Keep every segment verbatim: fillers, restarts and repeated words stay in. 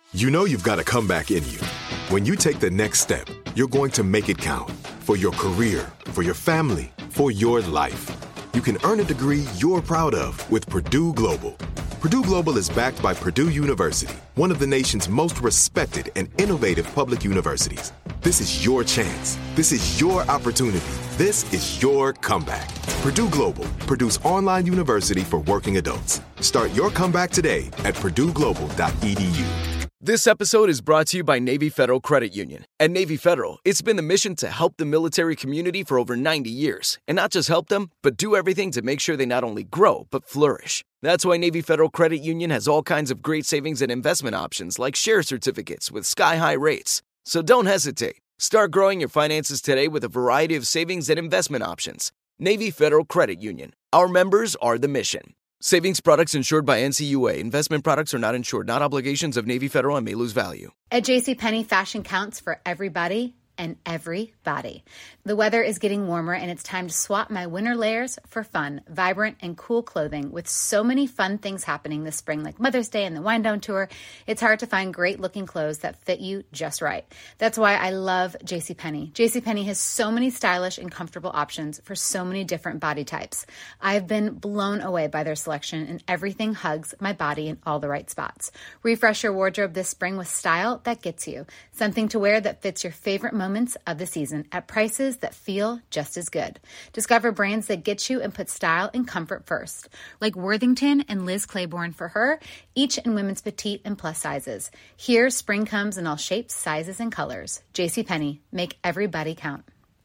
You know you've got a comeback in you. When you take the next step, you're going to make it count. For your career, for your family, for your life. You can earn a degree you're proud of with Purdue Global. Purdue Global is backed by Purdue University, one of the nation's most respected and innovative public universities. This is your chance. This is your opportunity. This is your comeback. Purdue Global, Purdue's online university for working adults. Start your comeback today at purdue global dot e d u. This episode is brought to you by Navy Federal Credit Union. At Navy Federal, it's been the mission to help the military community for over ninety years. And not just help them, but do everything to make sure they not only grow, but flourish. That's why Navy Federal Credit Union has all kinds of great savings and investment options like share certificates with sky-high rates. So don't hesitate. Start growing your finances today with a variety of savings and investment options. Navy Federal Credit Union. Our members are the mission. Savings products insured by N C U A. Investment products are not insured, not obligations of Navy Federal and may lose value. At JCPenney, fashion counts for everybody and everybody. The weather is getting warmer and it's time to swap my winter layers for fun, vibrant, and cool clothing. With so many fun things happening this spring, like Mother's Day and the Wind Down Tour, it's hard to find great looking clothes that fit you just right. That's why I love JCPenney. JCPenney has so many stylish and comfortable options for so many different body types. I've been blown away by their selection, and everything hugs my body in all the right spots. Refresh your wardrobe this spring with style that gets you. Something to wear that fits your favorite moments of the season at prices that feel just as good. Discover brands that get you and put style and comfort first, like Worthington and Liz Claiborne for her, each in women's petite and plus sizes. Here, spring comes in all shapes, sizes, and colors. JCPenney, make everybody count.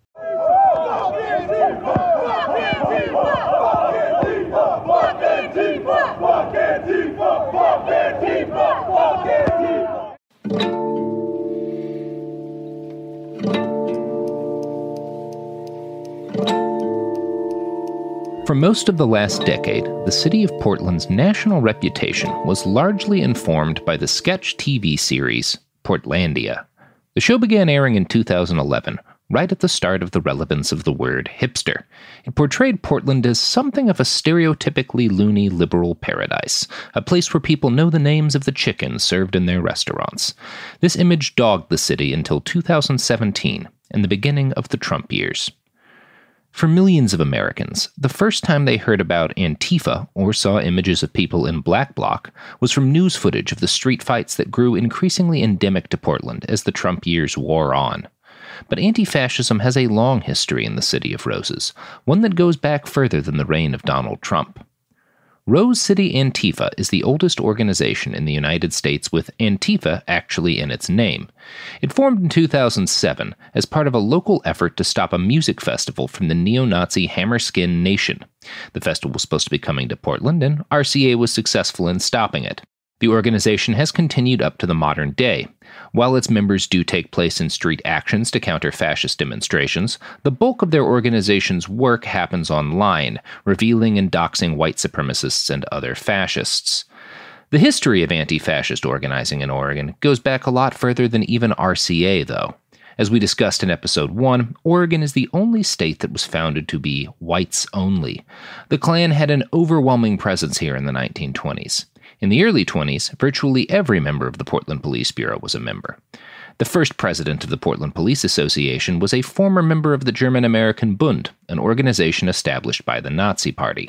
For most of the last decade, the city of Portland's national reputation was largely informed by the sketch T V series Portlandia. The show began airing in two thousand eleven, right at the start of the relevance of the word hipster. It portrayed Portland as something of a stereotypically loony liberal paradise, a place where people know the names of the chickens served in their restaurants. This image dogged the city until two thousand seventeen, and the beginning of the Trump years. For millions of Americans, the first time they heard about Antifa or saw images of people in black bloc was from news footage of the street fights that grew increasingly endemic to Portland as the Trump years wore on. But anti-fascism has a long history in the City of Roses, one that goes back further than the reign of Donald Trump. Rose City Antifa is the oldest organization in the United States with Antifa actually in its name. It formed in two thousand seven as part of a local effort to stop a music festival from the neo-Nazi Hammerskin Nation. The festival was supposed to be coming to Portland, and R C A was successful in stopping it. The organization has continued up to the modern day. While its members do take place in street actions to counter fascist demonstrations, the bulk of their organization's work happens online, revealing and doxing white supremacists and other fascists. The history of anti-fascist organizing in Oregon goes back a lot further than even R C A, though. As we discussed in episode one, Oregon is the only state that was founded to be whites only. The Klan had an overwhelming presence here in the nineteen twenties. In the early twenties, virtually every member of the Portland Police Bureau was a member. The first president of the Portland Police Association was a former member of the German-American Bund, an organization established by the Nazi Party.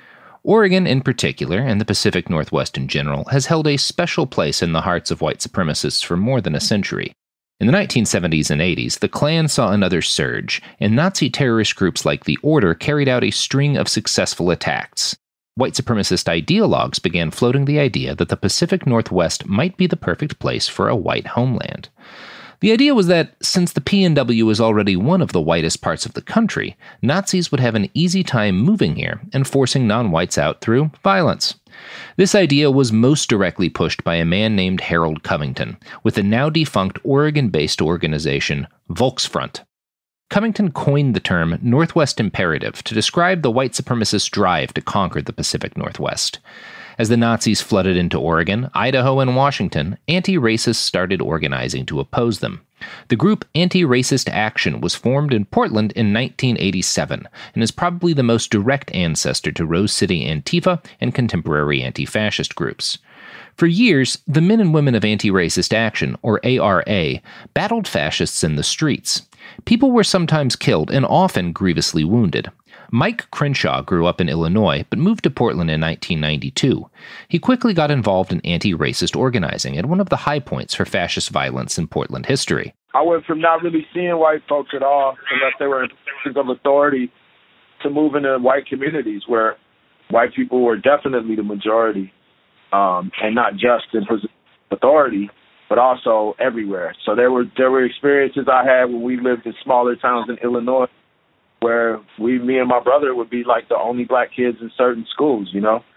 Oregon in particular, and the Pacific Northwest in general, has held a special place in the hearts of white supremacists for more than a century. In the nineteen seventies and eighties, the Klan saw another surge, and Nazi terrorist groups like the Order carried out a string of successful attacks. White supremacist ideologues began floating the idea that the Pacific Northwest might be the perfect place for a white homeland. The idea was that, since the P N W is already one of the whitest parts of the country, Nazis would have an easy time moving here and forcing non-whites out through violence. This idea was most directly pushed by a man named Harold Covington, with the now-defunct Oregon-based organization Volksfront. Covington coined the term Northwest Imperative to describe the white supremacist drive to conquer the Pacific Northwest. As the Nazis flooded into Oregon, Idaho, and Washington, anti-racists started organizing to oppose them. The group Anti-Racist Action was formed in Portland in nineteen eighty-seven and is probably the most direct ancestor to Rose City Antifa and contemporary anti-fascist groups. For years, the Men and Women of Anti-Racist Action, or A R A, battled fascists in the streets. People were sometimes killed and often grievously wounded. Mike Crenshaw grew up in Illinois, but moved to Portland in nineteen ninety-two. He quickly got involved in anti-racist organizing at one of the high points for fascist violence in Portland history. I went from not really seeing white folks at all, unless they were in positions of authority, to moving to white communities where white people were definitely the majority, um, and not just in positions of authority, but also everywhere. So there were there were experiences I had when we lived in smaller towns in Illinois, where we, me and my brother would be like the only black kids in certain schools, you know.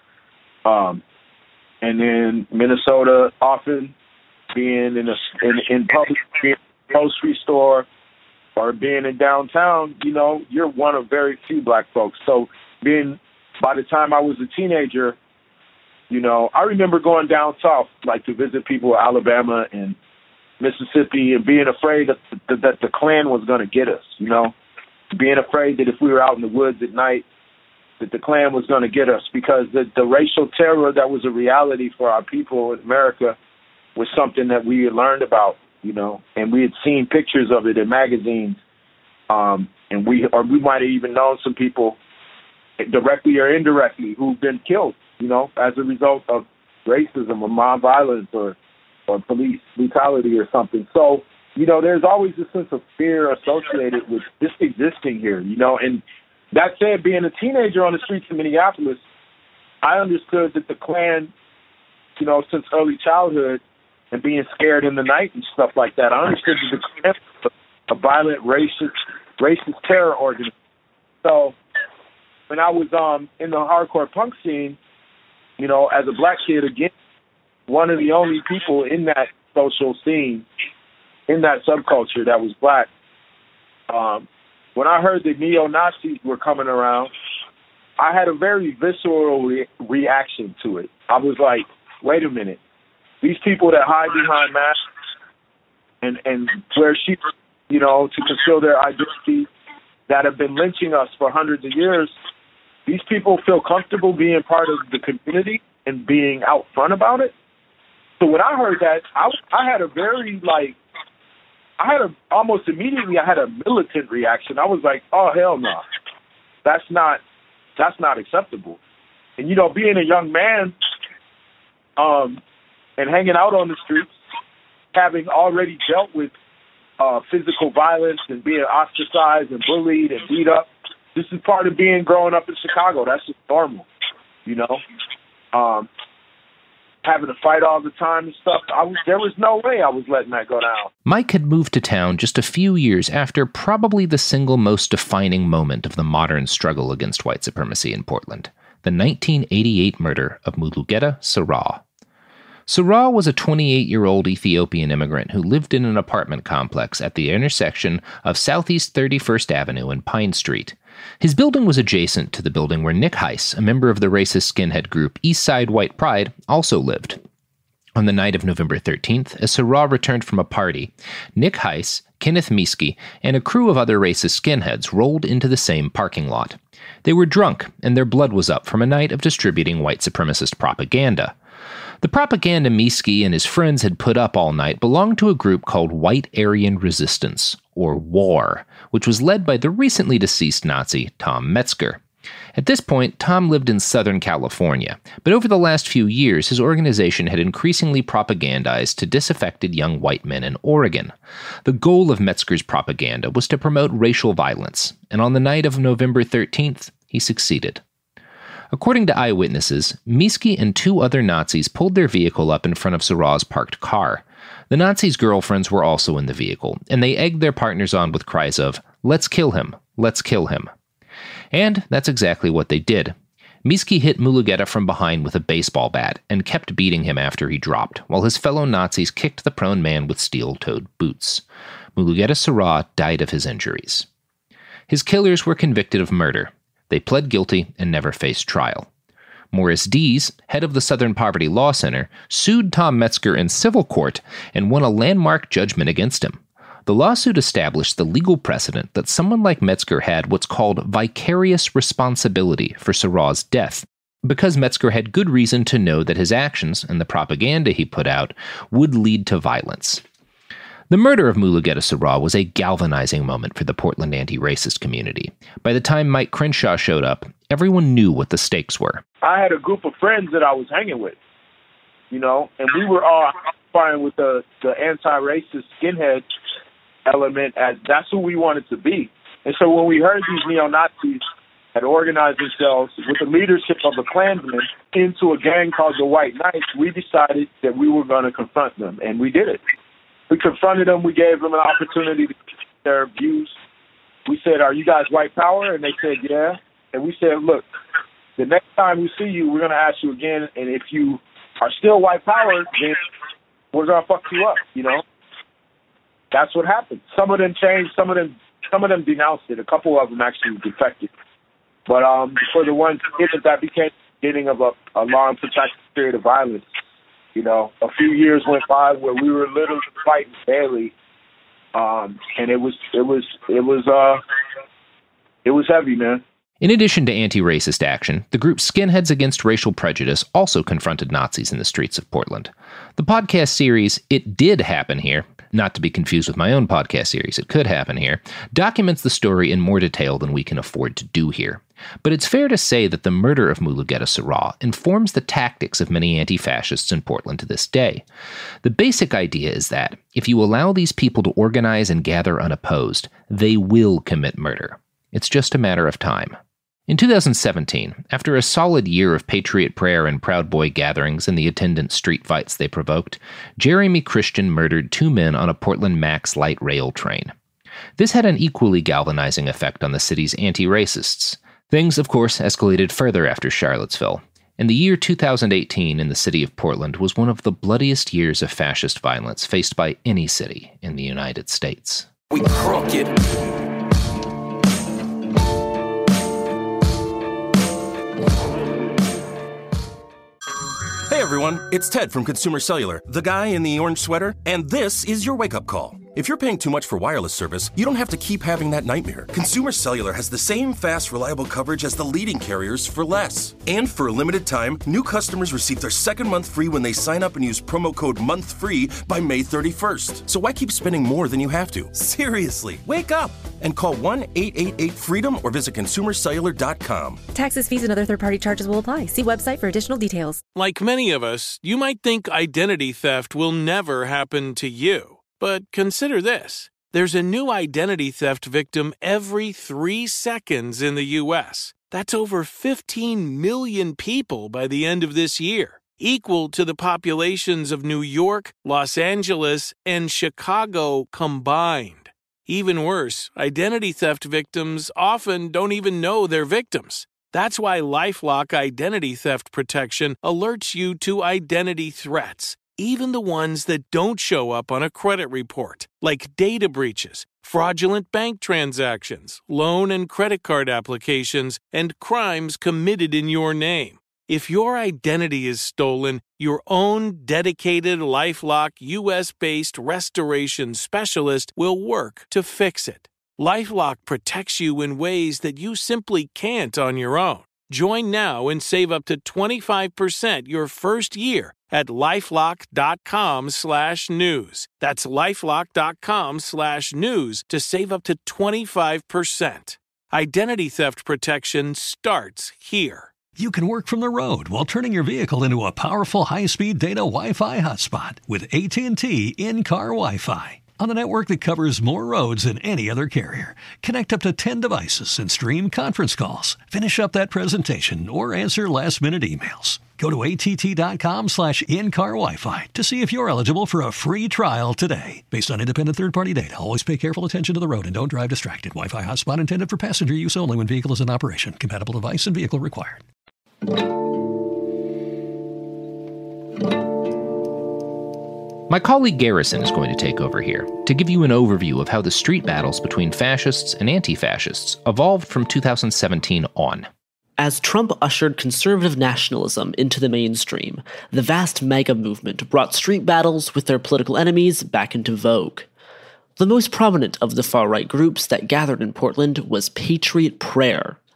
Um, and then Minnesota, often being in a in, in public, being in a grocery store or being in downtown, you know, you're one of very few black folks. So being, by the time I was a teenager, you know, I remember going down south, like to visit people in Alabama and Mississippi, and being afraid that the, that the Klan was going to get us, you know, being afraid that if we were out in the woods at night, that the Klan was going to get us, because the, the racial terror that was a reality for our people in America was something that we had learned about, you know, and we had seen pictures of it in magazines, um, and we or we might have even known some people directly or indirectly who've been killed, you know, as a result of racism or mob violence or, or police brutality or something. So, you know, there's always a sense of fear associated with just existing here, you know. And that said, being a teenager on the streets of Minneapolis, I understood that the Klan, you know, since early childhood, and being scared in the night and stuff like that, I understood that the Klan was a violent, racist, racist terror organization. So when I was um, in the hardcore punk scene, you know, as a black kid, again, one of the only people in that social scene, in that subculture that was black, um, when I heard that neo-Nazis were coming around, I had a very visceral re- reaction to it. I was like, wait a minute. These people that hide behind masks and, and wear sheets, you know, to conceal their identity, that have been lynching us for hundreds of years, these people feel comfortable being part of the community and being out front about it. So when I heard that, I, I had a very, like, I had a, almost immediately I had a militant reaction. I was like, oh, hell no. That's not, that's not acceptable. And, you know, being a young man, um, and hanging out on the streets, having already dealt with uh, physical violence and being ostracized and bullied and beat up, this is part of being growing up in Chicago. That's just normal, you know. Um, having to fight all the time and stuff, I was, there was no way I was letting that go down. Mike had moved to town just a few years after probably the single most defining moment of the modern struggle against white supremacy in Portland, the nineteen eighty-eight murder of Mulugeta Seraw. Seraw was a twenty-eight-year-old Ethiopian immigrant who lived in an apartment complex at the intersection of Southeast thirty-first Avenue and Pine Street. His building was adjacent to the building where Nick Heiss, a member of the racist skinhead group Eastside White Pride, also lived. On the night of November thirteenth, as Seraw returned from a party, Nick Heiss, Kenneth Miske, and a crew of other racist skinheads rolled into the same parking lot. They were drunk, and their blood was up from a night of distributing white supremacist propaganda. The propaganda Miske and his friends had put up all night belonged to a group called White Aryan Resistance, or WAR, which was led by the recently deceased Nazi Tom Metzger. At this point, Tom lived in Southern California, but over the last few years his organization had increasingly propagandized to disaffected young white men in Oregon. The goal of Metzger's propaganda was to promote racial violence, and on the night of November thirteenth, he succeeded. According to eyewitnesses, Miske and two other Nazis pulled their vehicle up in front of Seraw's parked car. The Nazis' girlfriends were also in the vehicle, and they egged their partners on with cries of, "Let's kill him! Let's kill him!" And that's exactly what they did. Miske hit Mulugeta from behind with a baseball bat and kept beating him after he dropped, while his fellow Nazis kicked the prone man with steel-toed boots. Mulugeta Seraw died of his injuries. His killers were convicted of murder. They pled guilty and never faced trial. Morris Dees, head of the Southern Poverty Law Center, sued Tom Metzger in civil court and won a landmark judgment against him. The lawsuit established the legal precedent that someone like Metzger had what's called vicarious responsibility for Seraw's death, because Metzger had good reason to know that his actions and the propaganda he put out would lead to violence. The murder of Mulugeta Seraw was a galvanizing moment for the Portland anti-racist community. By the time Mike Crenshaw showed up, everyone knew what the stakes were. I had a group of friends that I was hanging with, you know, and we were all fighting with the, the anti-racist skinhead element as that's who we wanted to be. And so when we heard these neo-Nazis had organized themselves with the leadership of the Klansmen into a gang called the White Knights, we decided that we were going to confront them, and we did it. We confronted them. We gave them an opportunity to get their views. We said, are you guys white power? And they said, yeah. And we said, look, the next time we see you, we're going to ask you again. And if you are still white power, then we're going to fuck you up, you know? That's what happened. Some of them changed. Some of them some of them denounced it. A couple of them actually defected. But um, for the ones who didn't, that became the beginning of a, a long, protracted period of violence. You know, a few years went by where we were literally fighting daily, um, and it was it was it was uh it was heavy, man. In addition to anti-racist action, the group Skinheads Against Racial Prejudice also confronted Nazis in the streets of Portland. The podcast series It Did Happen Here, not to be confused with my own podcast series It Could Happen Here, documents the story in more detail than we can afford to do here. But it's fair to say that the murder of Mulugeta Seraw informs the tactics of many anti-fascists in Portland to this day. The basic idea is that if you allow these people to organize and gather unopposed, they will commit murder. It's just a matter of time. In two thousand seventeen, after a solid year of Patriot Prayer and Proud Boy gatherings and the attendant street fights they provoked, Jeremy Christian murdered two men on a Portland Max light rail train. This had an equally galvanizing effect on the city's anti-racists. Things, of course, escalated further after Charlottesville, and the year two thousand eighteen in the city of Portland was one of the bloodiest years of fascist violence faced by any city in the United States. We crooked. Hey everyone, it's Ted from Consumer Cellular, the guy in the orange sweater, and this is your wake-up call. If you're paying too much for wireless service, you don't have to keep having that nightmare. Consumer Cellular has the same fast, reliable coverage as the leading carriers for less. And for a limited time, new customers receive their second month free when they sign up and use promo code MONTHFREE by May thirty-first. So why keep spending more than you have to? Seriously, wake up and call one eight eight eight freedom or visit consumer cellular dot com. Taxes, fees, and other third-party charges will apply. See website for additional details. Like many of us, you might think identity theft will never happen to you. But consider this. There's a new identity theft victim every three seconds in the U S. That's over fifteen million people by the end of this year, equal to the populations of New York, Los Angeles, and Chicago combined. Even worse, identity theft victims often don't even know they're victims. That's why LifeLock Identity Theft Protection alerts you to identity threats, even the ones that don't show up on a credit report, like data breaches, fraudulent bank transactions, loan and credit card applications, and crimes committed in your name. If your identity is stolen, your own dedicated LifeLock U S-based restoration specialist will work to fix it. LifeLock protects you in ways that you simply can't on your own. Join now and save up to twenty-five percent your first year at LifeLock.com slash news. That's LifeLock.com slash news to save up to twenty-five percent. Identity theft protection starts here. You can work from the road while turning your vehicle into a powerful high-speed data Wi-Fi hotspot with A T and T in-car Wi-Fi. On a network that covers more roads than any other carrier. Connect up to ten devices and stream conference calls. Finish up that presentation or answer last-minute emails. Go to att.com slash in-car Wi-Fi to see if you're eligible for a free trial today. Based on independent third-party data, always pay careful attention to the road and don't drive distracted. Wi-Fi hotspot intended for passenger use only when vehicle is in operation. Compatible device and vehicle required. My colleague Garrison is going to take over here to give you an overview of how the street battles between fascists and anti-fascists evolved from two thousand seventeen on. As Trump ushered conservative nationalism into the mainstream, the vast MAGA movement brought street battles with their political enemies back into vogue. The most prominent of the far-right groups that gathered in Portland was Patriot Prayer,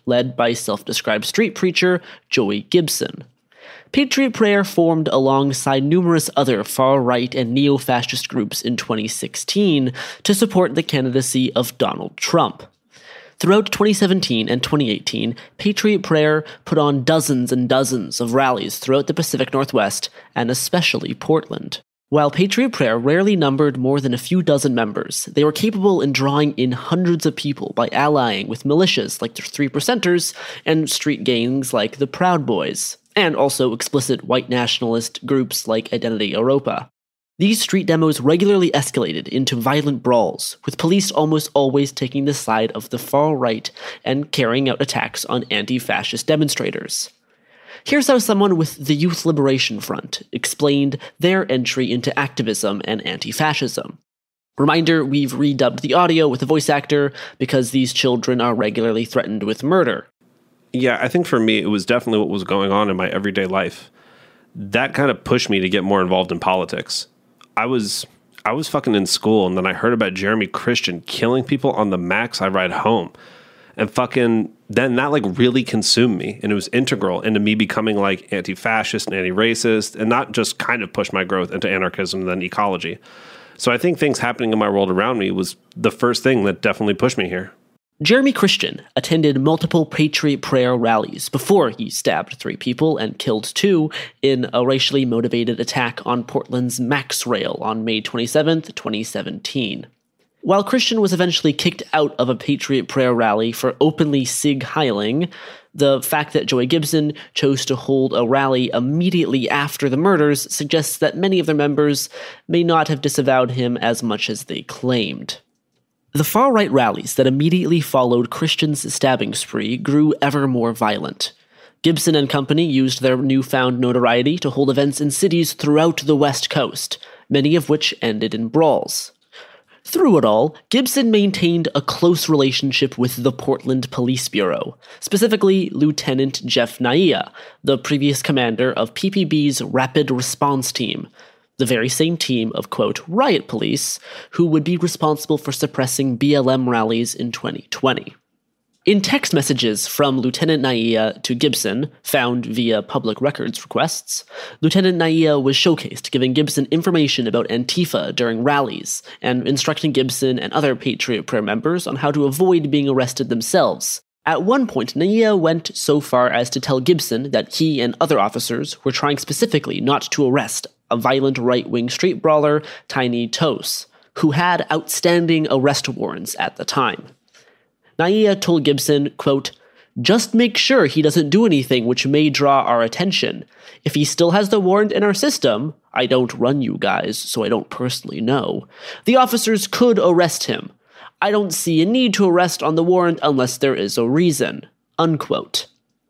led by self-described street preacher Joey Gibson. Patriot Prayer formed alongside numerous other far-right and neo-fascist groups in twenty sixteen to support the candidacy of Donald Trump. Throughout twenty seventeen and twenty eighteen, Patriot Prayer put on dozens and dozens of rallies throughout the Pacific Northwest, and especially Portland. While Patriot Prayer rarely numbered more than a few dozen members, they were capable in drawing in hundreds of people by allying with militias like the Three Percenters and street gangs like the Proud Boys, and also explicit white nationalist groups like Identity Europa. These street demos regularly escalated into violent brawls, with police almost always taking the side of the far right and carrying out attacks on anti-fascist demonstrators. Here's how someone with the Youth Liberation Front explained their entry into activism and anti-fascism. Reminder, we've redubbed the audio with a voice actor because these children are regularly threatened with murder. Yeah, I think for me, it was definitely what was going on in my everyday life. That kind of pushed me to get more involved in politics. I was I was fucking in school, and then I heard about Jeremy Christian killing people on the Max I ride home. And fucking, then that like really consumed me, and it was integral into me becoming like anti-fascist and anti-racist, and not just kind of push my growth into anarchism and then ecology. So I think things happening in my world around me was the first thing that definitely pushed me here. Jeremy Christian attended multiple Patriot Prayer rallies before he stabbed three people and killed two in a racially motivated attack on Portland's Max Rail on May twenty-seventh, twenty seventeen. While Christian was eventually kicked out of a Patriot Prayer rally for openly Sig Heiling, the fact that Joey Gibson chose to hold a rally immediately after the murders suggests that many of their members may not have disavowed him as much as they claimed. The far-right rallies that immediately followed Christian's stabbing spree grew ever more violent. Gibson and company used their newfound notoriety to hold events in cities throughout the West Coast, many of which ended in brawls. Through it all, Gibson maintained a close relationship with the Portland Police Bureau, specifically Lieutenant Jeff Naia, the previous commander of P P B's Rapid Response Team, the very same team of, quote, riot police, who would be responsible for suppressing B L M rallies in twenty twenty. In text messages from Lieutenant Naia to Gibson, found via public records requests, Lieutenant Naia was showcased giving Gibson information about Antifa during rallies, and instructing Gibson and other Patriot Prayer members on how to avoid being arrested themselves. At one point, Naia went so far as to tell Gibson that he and other officers were trying specifically not to arrest a violent right-wing street brawler, Tiny Tos, who had outstanding arrest warrants at the time. Naia told Gibson, quote, just make sure he doesn't do anything which may draw our attention. If he still has the warrant in our system, I don't run you guys, so I don't personally know, the officers could arrest him. I don't see a need to arrest on the warrant unless there is a reason, unquote.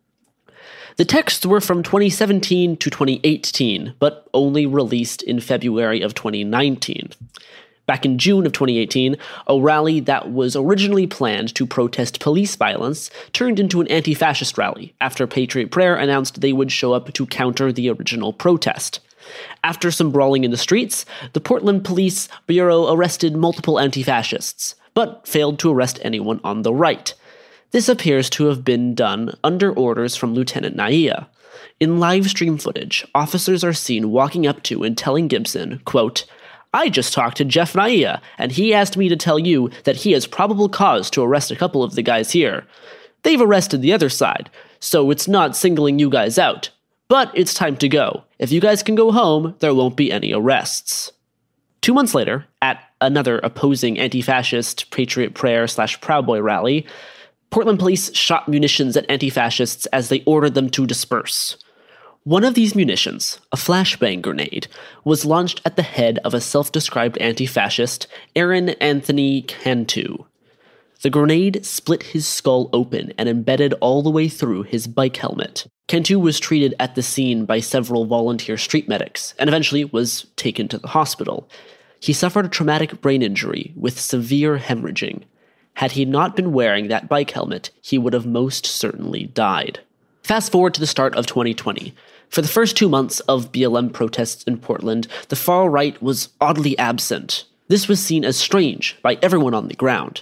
The texts were from twenty seventeen to twenty eighteen, but only released in February of twenty nineteen. Back in June of twenty eighteen, a rally that was originally planned to protest police violence turned into an anti-fascist rally after Patriot Prayer announced they would show up to counter the original protest. After some brawling in the streets, the Portland Police Bureau arrested multiple anti-fascists, but failed to arrest anyone on the right. This appears to have been done under orders from Lieutenant Naia. In live stream footage, officers are seen walking up to and telling Gibson, quote, I just talked to Jeff Naia, and he asked me to tell you that he has probable cause to arrest a couple of the guys here. They've arrested the other side, so it's not singling you guys out. But it's time to go. If you guys can go home, there won't be any arrests. Two months later, at another opposing anti-fascist Patriot Prayer slash Proud Boy rally, Portland police shot munitions at anti-fascists as they ordered them to disperse. One of these munitions, a flashbang grenade, was launched at the head of a self-described anti-fascist, Aaron Anthony Cantu. The grenade split his skull open and embedded all the way through his bike helmet. Cantu was treated at the scene by several volunteer street medics, and eventually was taken to the hospital. He suffered a traumatic brain injury with severe hemorrhaging. Had he not been wearing that bike helmet, he would have most certainly died. Fast forward to the start of twenty twenty. For the first two months of B L M protests in Portland, the far right was oddly absent. This was seen as strange by everyone on the ground.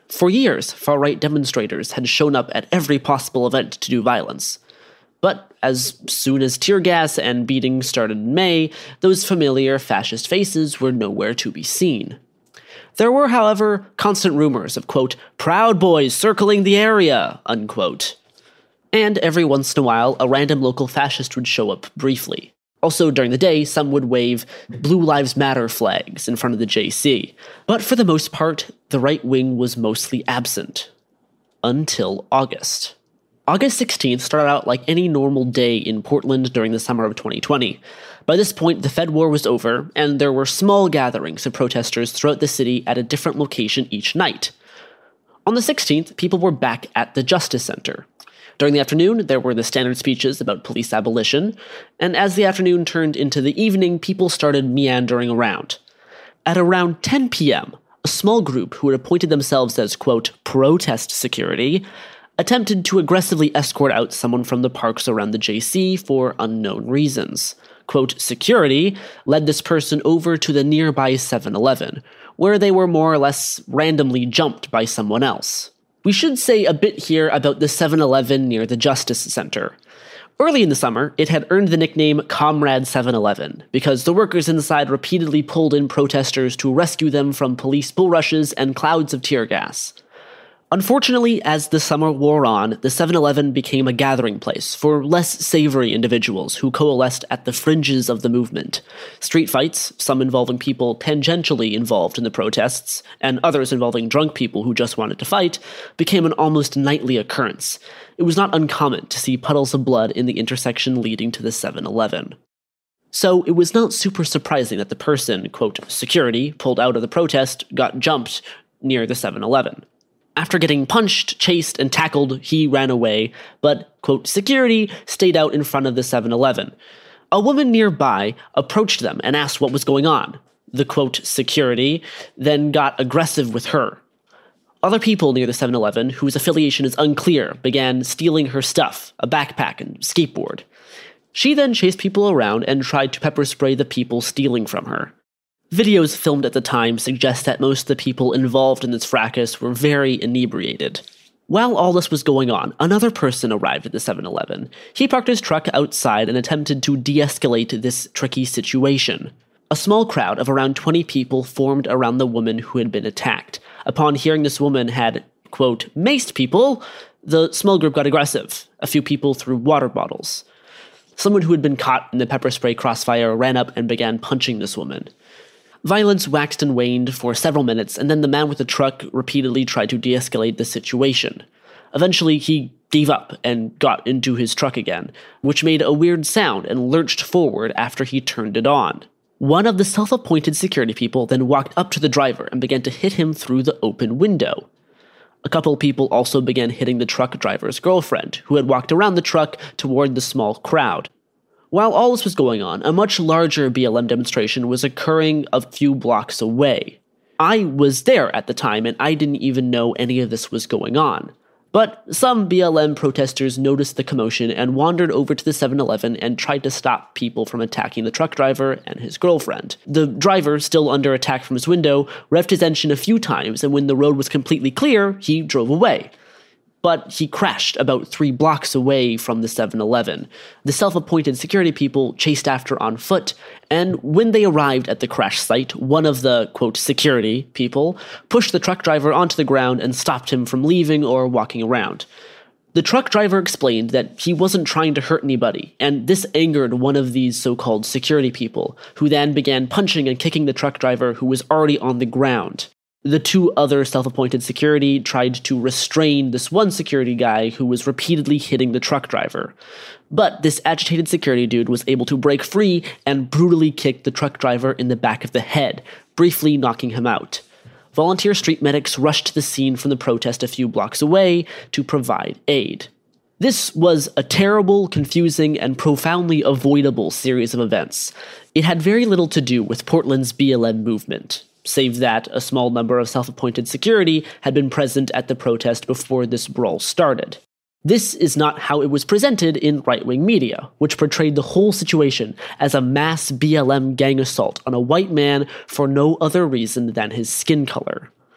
For years, far-right demonstrators had shown up at every possible event to do violence. But as soon as tear gas and beatings started in May, those familiar fascist faces were nowhere to be seen. There were, however, constant rumors of, quote, Proud Boys circling the area, unquote. And every once in a while, a random local fascist would show up briefly. Also, during the day, some would wave Blue Lives Matter flags in front of the J C. But for the most part, the right wing was mostly absent. Until August. August sixteenth started out like any normal day in Portland during the summer of twenty twenty. By this point, the Fed war was over, and there were small gatherings of protesters throughout the city at a different location each night. On the sixteenth, people were back at the Justice Center. During the afternoon, there were the standard speeches about police abolition, and as the afternoon turned into the evening, people started meandering around. At around ten p.m., a small group who had appointed themselves as, quote, protest security, attempted to aggressively escort out someone from the parks around the J C for unknown reasons. Quote, security led this person over to the nearby seven eleven, where they were more or less randomly jumped by someone else. We should say a bit here about the seven eleven near the Justice Center. Early in the summer, it had earned the nickname Comrade seven eleven, because the workers inside repeatedly pulled in protesters to rescue them from police bull rushes and clouds of tear gas. Unfortunately, as the summer wore on, the seven eleven became a gathering place for less savory individuals who coalesced at the fringes of the movement. Street fights, some involving people tangentially involved in the protests, and others involving drunk people who just wanted to fight, became an almost nightly occurrence. It was not uncommon to see puddles of blood in the intersection leading to the seven eleven. So it was not super surprising that the person, quote, security, pulled out of the protest, got jumped near the seven eleven. After getting punched, chased, and tackled, he ran away, but, quote, security stayed out in front of the seven eleven. A woman nearby approached them and asked what was going on. The, quote, security then got aggressive with her. Other people near the seven eleven, whose affiliation is unclear, began stealing her stuff, a backpack and skateboard. She then chased people around and tried to pepper spray the people stealing from her. Videos filmed at the time suggest that most of the people involved in this fracas were very inebriated. While all this was going on, another person arrived at the seven eleven. He parked his truck outside and attempted to de-escalate this tricky situation. A small crowd of around twenty people formed around the woman who had been attacked. Upon hearing this woman had, quote, maced people, the small group got aggressive. A few people threw water bottles. Someone who had been caught in the pepper spray crossfire ran up and began punching this woman. Violence waxed and waned for several minutes, and then the man with the truck repeatedly tried to de-escalate the situation. Eventually, he gave up and got into his truck again, which made a weird sound and lurched forward after he turned it on. One of the self-appointed security people then walked up to the driver and began to hit him through the open window. A couple people also began hitting the truck driver's girlfriend, who had walked around the truck toward the small crowd. While all this was going on, a much larger B L M demonstration was occurring a few blocks away. I was there at the time, and I didn't even know any of this was going on. But some B L M protesters noticed the commotion and wandered over to the seven eleven and tried to stop people from attacking the truck driver and his girlfriend. The driver, still under attack from his window, revved his engine a few times, and when the road was completely clear, he drove away. But he crashed about three blocks away from the seven eleven. The self-appointed security people chased after on foot, and when they arrived at the crash site, one of the, quote, security people pushed the truck driver onto the ground and stopped him from leaving or walking around. The truck driver explained that he wasn't trying to hurt anybody, and this angered one of these so-called security people, who then began punching and kicking the truck driver who was already on the ground. The two other self-appointed security tried to restrain this one security guy who was repeatedly hitting the truck driver. But this agitated security dude was able to break free and brutally kick the truck driver in the back of the head, briefly knocking him out. Volunteer street medics rushed to the scene from the protest a few blocks away to provide aid. This was a terrible, confusing, and profoundly avoidable series of events. It had very little to do with Portland's B L M movement, save that a small number of self-appointed security had been present at the protest before this brawl started. This is not how it was presented in right-wing media, which portrayed the whole situation as a mass B L M gang assault on a white man for no other reason than his skin color.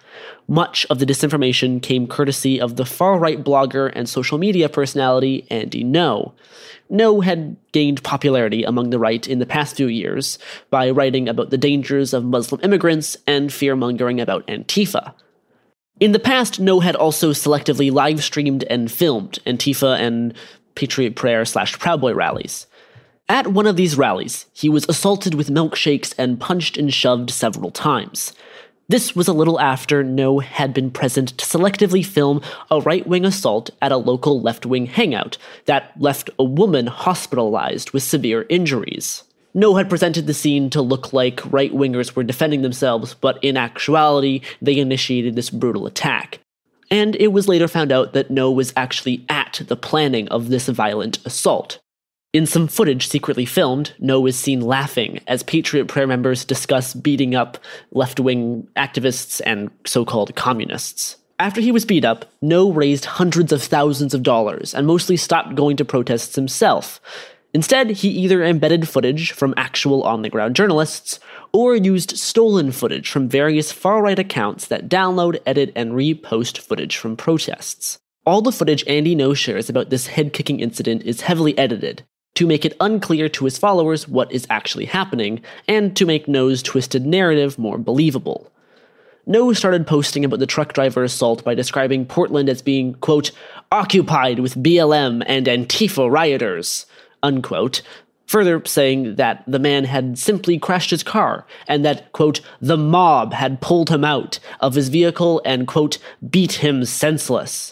Much of the disinformation came courtesy of the far-right blogger and social media personality Andy Ngo. Ngo had gained popularity among the right in the past few years by writing about the dangers of Muslim immigrants and fear-mongering about Antifa. In the past, Ngo had also selectively live-streamed and filmed Antifa and Patriot Prayer slash Proud Boy rallies. At one of these rallies, he was assaulted with milkshakes and punched and shoved several times. This was a little after Ngo had been present to selectively film a right-wing assault at a local left-wing hangout that left a woman hospitalized with severe injuries. Ngo had presented the scene to look like right-wingers were defending themselves, but in actuality, they initiated this brutal attack. And it was later found out that Ngo was actually at the planning of this violent assault. In some footage secretly filmed, Ngo is seen laughing as Patriot Prayer members discuss beating up left-wing activists and so-called communists. After he was beat up, Ngo raised hundreds of thousands of dollars and mostly stopped going to protests himself. Instead, he either embedded footage from actual on-the-ground journalists or used stolen footage from various far-right accounts that download, edit, and repost footage from protests. All the footage Andy Ngo shares about this head-kicking incident is heavily edited, to make it unclear to his followers what is actually happening, and to make Ngo's twisted narrative more believable. Ngo started posting about the truck driver assault by describing Portland as being, quote, occupied with B L M and Antifa rioters, unquote, further saying that the man had simply crashed his car, and that, quote, the mob had pulled him out of his vehicle and, quote, beat him senseless.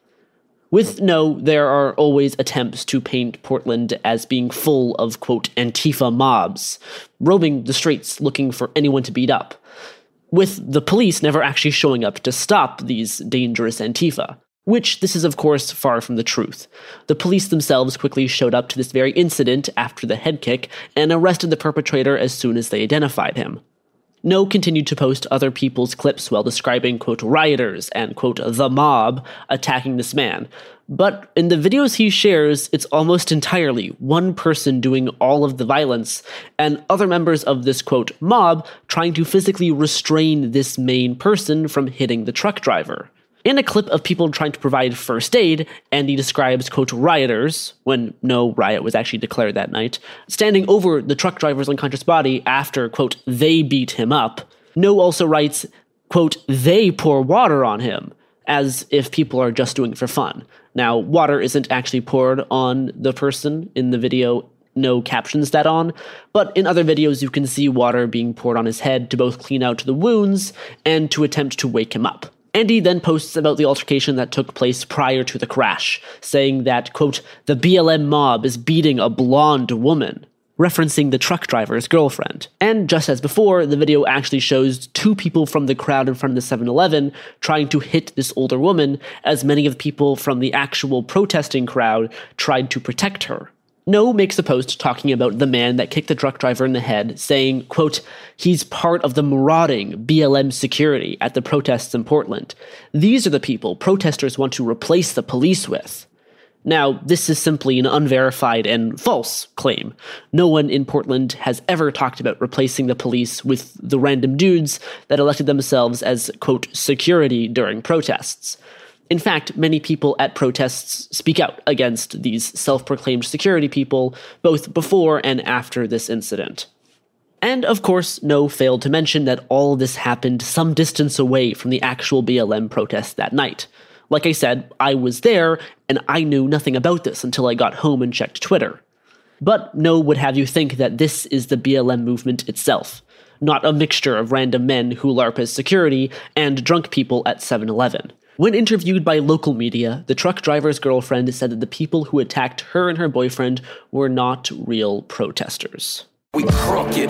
With Ngo, there are always attempts to paint Portland as being full of, quote, Antifa mobs, roaming the streets looking for anyone to beat up, with the police never actually showing up to stop these dangerous Antifa, which this is of course far from the truth. The police themselves quickly showed up to this very incident after the head kick and arrested the perpetrator as soon as they identified him. Ngo continued to post other people's clips while describing, quote, rioters and, quote, the mob attacking this man. But in the videos he shares, it's almost entirely one person doing all of the violence, and other members of this, quote, mob trying to physically restrain this main person from hitting the truck driver. In a clip of people trying to provide first aid, Andy describes, quote, rioters, when no riot was actually declared that night, standing over the truck driver's unconscious body after, quote, they beat him up. Ngo also writes, quote, they pour water on him, as if people are just doing it for fun. Now, water isn't actually poured on the person in the video Ngo captions that on, but in other videos you can see water being poured on his head to both clean out the wounds and to attempt to wake him up. Andy then posts about the altercation that took place prior to the crash, saying that, quote, the B L M mob is beating a blonde woman, referencing the truck driver's girlfriend. And just as before, the video actually shows two people from the crowd in front of the seven eleven trying to hit this older woman, as many of the people from the actual protesting crowd tried to protect her. Ngo makes a post talking about the man that kicked the truck driver in the head, saying, quote, he's part of the marauding B L M security at the protests in Portland. These are the people protesters want to replace the police with. Now, this is simply an unverified and false claim. No one in Portland has ever talked about replacing the police with the random dudes that elected themselves as, quote, security during protests. In fact, many people at protests speak out against these self-proclaimed security people, both before and after this incident. And of course, Ngo failed to mention that all of this happened some distance away from the actual B L M protest that night. Like I said, I was there, and I knew nothing about this until I got home and checked Twitter. But Ngo would have you think that this is the B L M movement itself, not a mixture of random men who LARP as security and drunk people at seven eleven. When interviewed by local media, the truck driver's girlfriend said that the people who attacked her and her boyfriend were not real protesters. We crooked.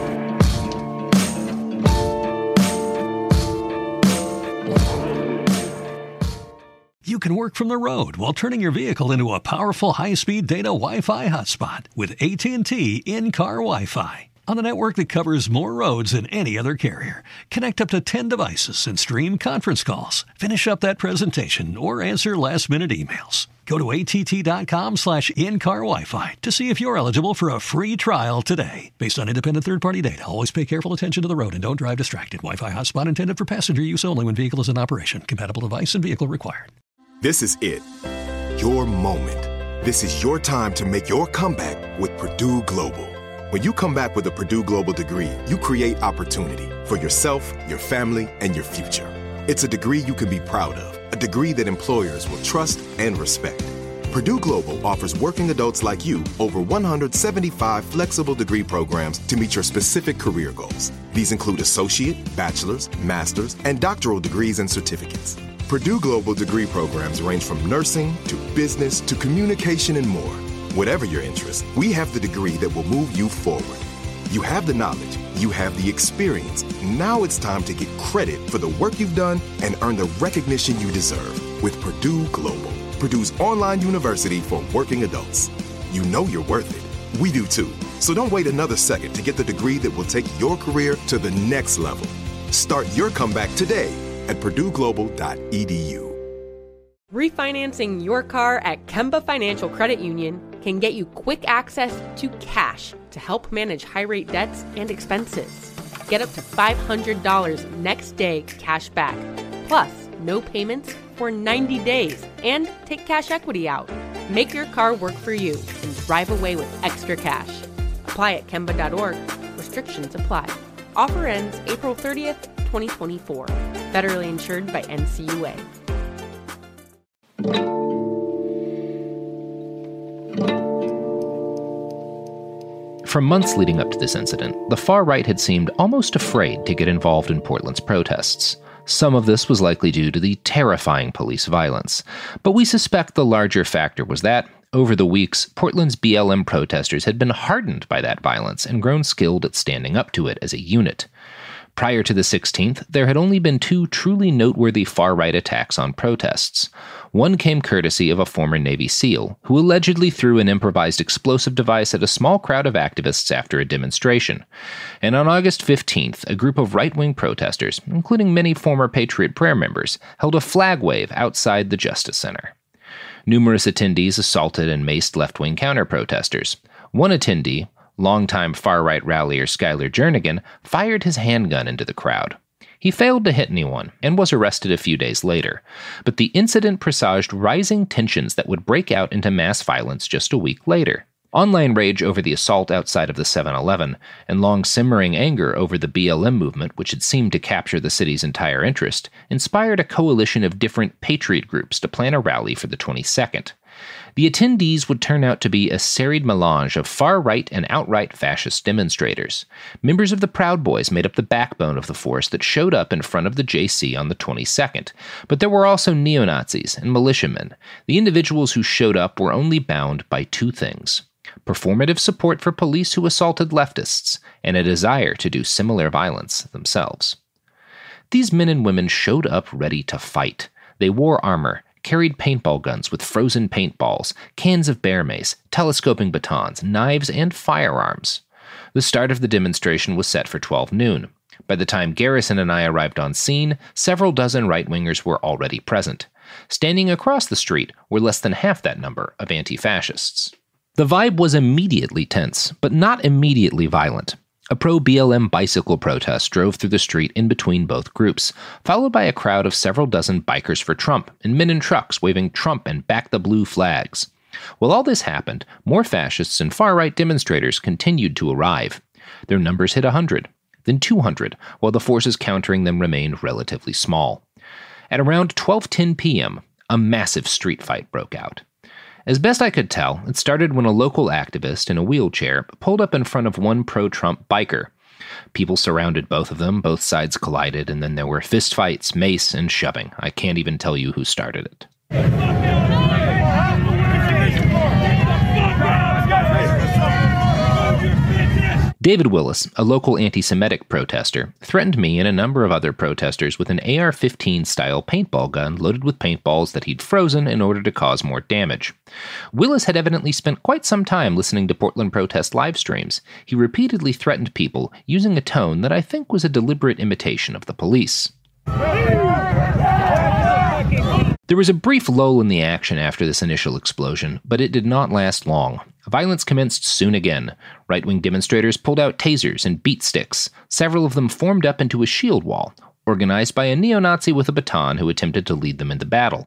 You can work from the road while turning your vehicle into a powerful high-speed data Wi-Fi hotspot with A T and T in-car Wi-Fi. On the network that covers more roads than any other carrier. Connect up to ten devices and stream conference calls. Finish up that presentation or answer last-minute emails. Go to att.com slash in-car Wi-Fi to see if you're eligible for a free trial today. Based on independent third-party data, always pay careful attention to the road and don't drive distracted. Wi-Fi hotspot intended for passenger use only when vehicle is in operation. Compatible device and vehicle required. This is it. Your moment. This is your time to make your comeback with Purdue Global. When you come back with a Purdue Global degree, you create opportunity for yourself, your family, and your future. It's a degree you can be proud of, a degree that employers will trust and respect. Purdue Global offers working adults like you over one hundred seventy-five flexible degree programs to meet your specific career goals. These include associate, bachelor's, master's, and doctoral degrees and certificates. Purdue Global degree programs range from nursing to business to communication and more. Whatever your interest, we have the degree that will move you forward. You have the knowledge, you have the experience. Now it's time to get credit for the work you've done and earn the recognition you deserve with Purdue Global, Purdue's online university for working adults. You know you're worth it. We do too. So don't wait another second to get the degree that will take your career to the next level. Start your comeback today at purdue global dot e d u. Refinancing your car at Kemba Financial Credit Union can get you quick access to cash to help manage high-rate debts and expenses. Get up to five hundred dollars next day cash back, plus no payments for ninety days, and take cash equity out. Make your car work for you and drive away with extra cash. Apply at kemba dot org. Restrictions apply. Offer ends April thirtieth, twenty twenty-four. Federally insured by N C U A. For months leading up to this incident, the far right had seemed almost afraid to get involved in Portland's protests. Some of this was likely due to the terrifying police violence, but we suspect the larger factor was that, over the weeks, Portland's B L M protesters had been hardened by that violence and grown skilled at standing up to it as a unit. Prior to the sixteenth, there had only been two truly noteworthy far-right attacks on protests. One came courtesy of a former Navy SEAL, who allegedly threw an improvised explosive device at a small crowd of activists after a demonstration. And on August fifteenth, a group of right-wing protesters, including many former Patriot Prayer members, held a flag wave outside the Justice Center. Numerous attendees assaulted and maced left-wing counter-protesters. One attendee, longtime far-right rallier Skylar Jernigan, fired his handgun into the crowd. He failed to hit anyone and was arrested a few days later, but the incident presaged rising tensions that would break out into mass violence just a week later. Online rage over the assault outside of the seven eleven, and long simmering anger over the B L M movement, which had seemed to capture the city's entire interest, inspired a coalition of different patriot groups to plan a rally for the twenty-second. The attendees would turn out to be a serried melange of far-right and outright fascist demonstrators. Members of the Proud Boys made up the backbone of the force that showed up in front of the J C on the twenty-second, but there were also neo-Nazis and militiamen. The individuals who showed up were only bound by two things: performative support for police who assaulted leftists, and a desire to do similar violence themselves. These men and women showed up ready to fight. They wore armor, carried paintball guns with frozen paintballs, cans of bear mace, telescoping batons, knives, and firearms. The start of the demonstration was set for twelve noon. By the time Garrison and I arrived on scene, several dozen right-wingers were already present. Standing across the street were less than half that number of anti-fascists. The vibe was immediately tense, but not immediately violent. A pro-B L M bicycle protest drove through the street in between both groups, followed by a crowd of several dozen bikers for Trump and men in trucks waving Trump and Back the Blue flags. While all this happened, more fascists and far-right demonstrators continued to arrive. Their numbers hit one hundred, then two hundred, while the forces countering them remained relatively small. At around twelve ten p.m., a massive street fight broke out. As best I could tell, it started when a local activist in a wheelchair pulled up in front of one pro-Trump biker. People surrounded both of them, both sides collided, and then there were fistfights, mace, and shoving. I can't even tell you who started it. David Willis, a local anti-Semitic protester, threatened me and a number of other protesters with an A R fifteen style paintball gun loaded with paintballs that he'd frozen in order to cause more damage. Willis had evidently spent quite some time listening to Portland protest live streams. He repeatedly threatened people using a tone that I think was a deliberate imitation of the police. There was a brief lull in the action after this initial explosion, but it did not last long. Violence commenced soon again. Right-wing demonstrators pulled out tasers and beat sticks. Several of them formed up into a shield wall, organized by a neo-Nazi with a baton who attempted to lead them into battle.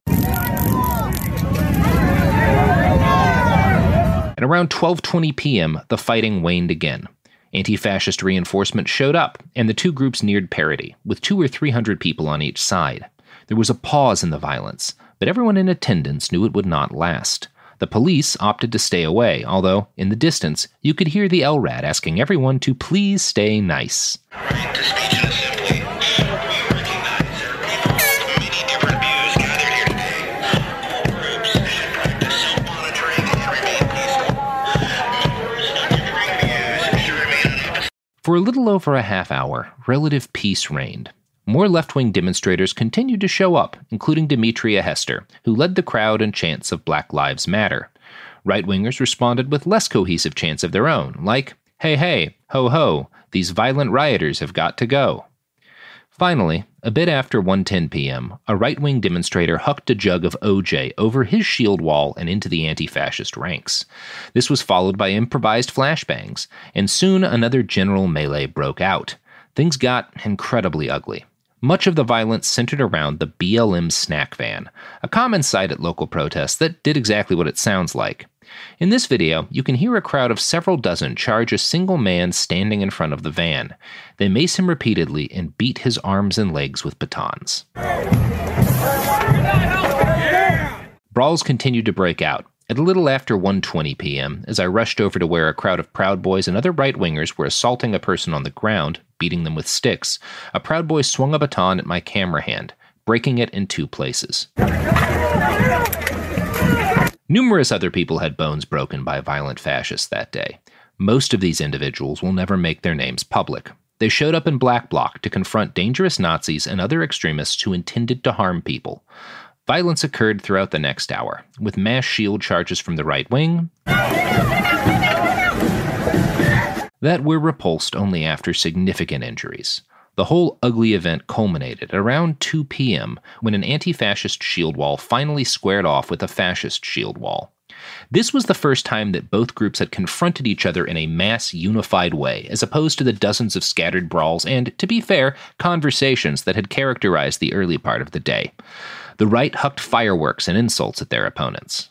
At around twelve twenty p.m., the fighting waned again. Anti-fascist reinforcement showed up, and the two groups neared parity, with two or three hundred people on each side. There was a pause in the violence, but everyone in attendance knew it would not last. The police opted to stay away, although, in the distance, you could hear the L RAD asking everyone to please stay nice. For a little over a half hour, relative peace reigned. More left-wing demonstrators continued to show up, including Demetria Hester, who led the crowd in chants of Black Lives Matter. Right-wingers responded with less cohesive chants of their own, like, "Hey, hey, ho, ho, these violent rioters have got to go." Finally, a bit after one ten p.m., a right-wing demonstrator hucked a jug of O J over his shield wall and into the anti-fascist ranks. This was followed by improvised flashbangs, and soon another general melee broke out. Things got incredibly ugly. Much of the violence centered around the B L M snack van, a common sight at local protests that did exactly what it sounds like. In this video, you can hear a crowd of several dozen charge a single man standing in front of the van. They mace him repeatedly and beat his arms and legs with batons. Brawls continued to break out. At a little after one twenty p.m., as I rushed over to where a crowd of Proud Boys and other right-wingers were assaulting a person on the ground, beating them with sticks, a Proud Boy swung a baton at my camera hand, breaking it in two places. Numerous other people had bones broken by violent fascists that day. Most of these individuals will never make their names public. They showed up in Black Bloc to confront dangerous Nazis and other extremists who intended to harm people. Violence occurred throughout the next hour, with mass shield charges from the right wing that were repulsed only after significant injuries. The whole ugly event culminated at around two p.m. when an anti-fascist shield wall finally squared off with a fascist shield wall. This was the first time that both groups had confronted each other in a mass, unified way, as opposed to the dozens of scattered brawls and, to be fair, conversations that had characterized the early part of the day. The right hucked fireworks and insults at their opponents.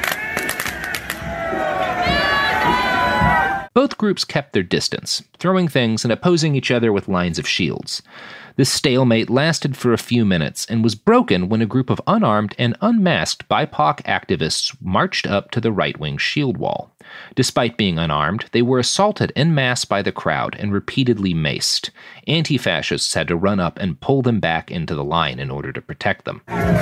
Both groups kept their distance, throwing things and opposing each other with lines of shields. This stalemate lasted for a few minutes and was broken when a group of unarmed and unmasked B I P O C activists marched up to the right-wing shield wall. Despite being unarmed, they were assaulted en masse by the crowd and repeatedly maced. Anti-fascists had to run up and pull them back into the line in order to protect them.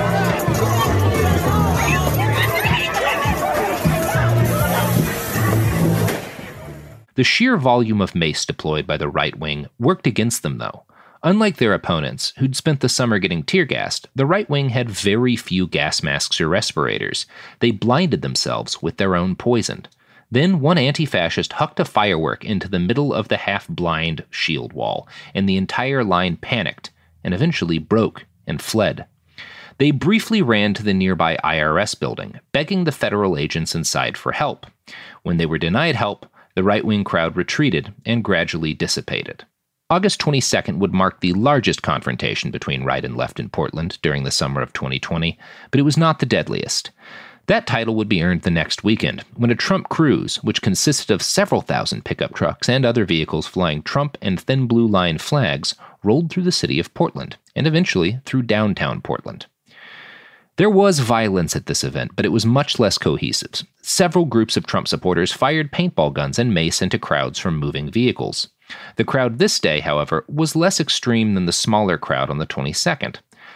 The sheer volume of mace deployed by the right wing worked against them, though. Unlike their opponents, who'd spent the summer getting tear-gassed, the right wing had very few gas masks or respirators. They blinded themselves with their own poison. Then one anti-fascist hucked a firework into the middle of the half-blind shield wall, and the entire line panicked, and eventually broke and fled. They briefly ran to the nearby I R S building, begging the federal agents inside for help. When they were denied help, the right-wing crowd retreated and gradually dissipated. August twenty-second would mark the largest confrontation between right and left in Portland during the summer of twenty twenty, but it was not the deadliest. That title would be earned the next weekend, when a Trump cruise, which consisted of several thousand pickup trucks and other vehicles flying Trump and Thin Blue Line flags, rolled through the city of Portland, and eventually through downtown Portland. There was violence at this event, but it was much less cohesive. Several groups of Trump supporters fired paintball guns and mace into crowds from moving vehicles. The crowd this day, however, was less extreme than the smaller crowd on the twenty-second.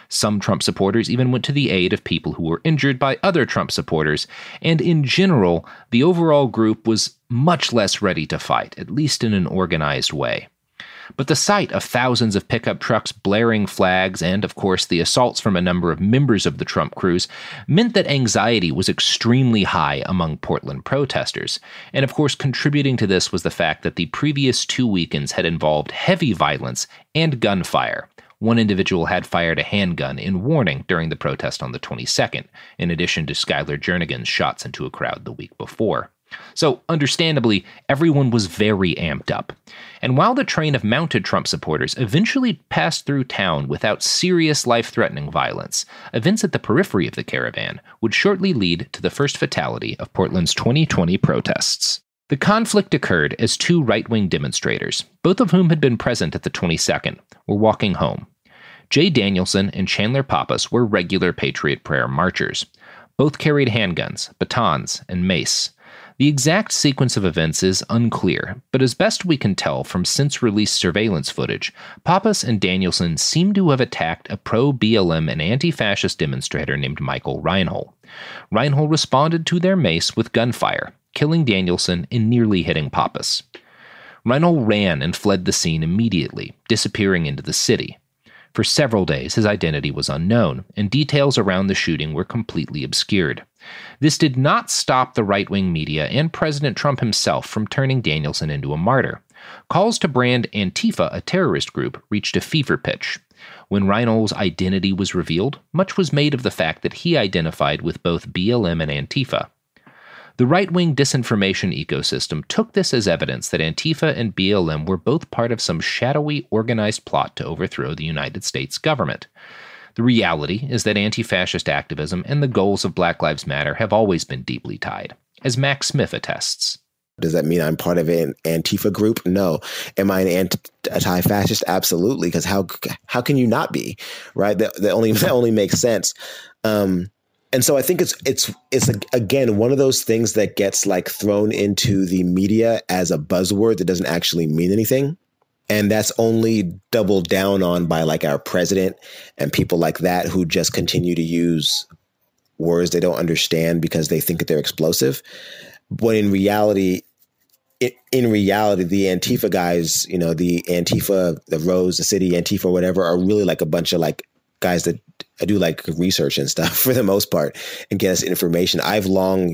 Some Trump supporters even went to the aid of people who were injured by other Trump supporters, and in general, the overall group was much less ready to fight, at least in an organized way. But the sight of thousands of pickup trucks blaring flags and, of course, the assaults from a number of members of the Trump crews meant that anxiety was extremely high among Portland protesters. And, of course, contributing to this was the fact that the previous two weekends had involved heavy violence and gunfire. One individual had fired a handgun in warning during the protest on the twenty-second, in addition to Skylar Jernigan's shots into a crowd the week before. So, understandably, everyone was very amped up. And while the train of mounted Trump supporters eventually passed through town without serious life-threatening violence, events at the periphery of the caravan would shortly lead to the first fatality of Portland's twenty twenty protests. The conflict occurred as two right-wing demonstrators, both of whom had been present at the twenty-second, were walking home. Jay Danielson and Chandler Pappas were regular Patriot Prayer marchers. Both carried handguns, batons, and mace. The exact sequence of events is unclear, but as best we can tell from since-released surveillance footage, Pappas and Danielson seem to have attacked a pro-B L M and anti-fascist demonstrator named Michael Reinhold. Reinhold responded to their mace with gunfire, killing Danielson and nearly hitting Pappas. Reinhold ran and fled the scene immediately, disappearing into the city. For several days, his identity was unknown, and details around the shooting were completely obscured. This did not stop the right-wing media and President Trump himself from turning Danielson into a martyr. Calls to brand Antifa a terrorist group reached a fever pitch. When Reinhold's identity was revealed, much was made of the fact that he identified with both B L M and Antifa. The right-wing disinformation ecosystem took this as evidence that Antifa and B L M were both part of some shadowy, organized plot to overthrow the United States government. The reality is that anti-fascist activism and the goals of Black Lives Matter have always been deeply tied, as Max Smith attests. Does that mean I'm part of an Antifa group? No. Am I an anti-fascist? Absolutely, because how how can you not be, right? That, that only that only makes sense. Um, and so I think it's it's it's again one of those things that gets like thrown into the media as a buzzword that doesn't actually mean anything. And that's only doubled down on by like our president and people like that who just continue to use words they don't understand because they think that they're explosive. But in reality, it, in reality, the Antifa guys, you know, the Antifa, the Rose, the City, Antifa, whatever, are really like a bunch of like guys that do like research and stuff for the most part and get us information. I've long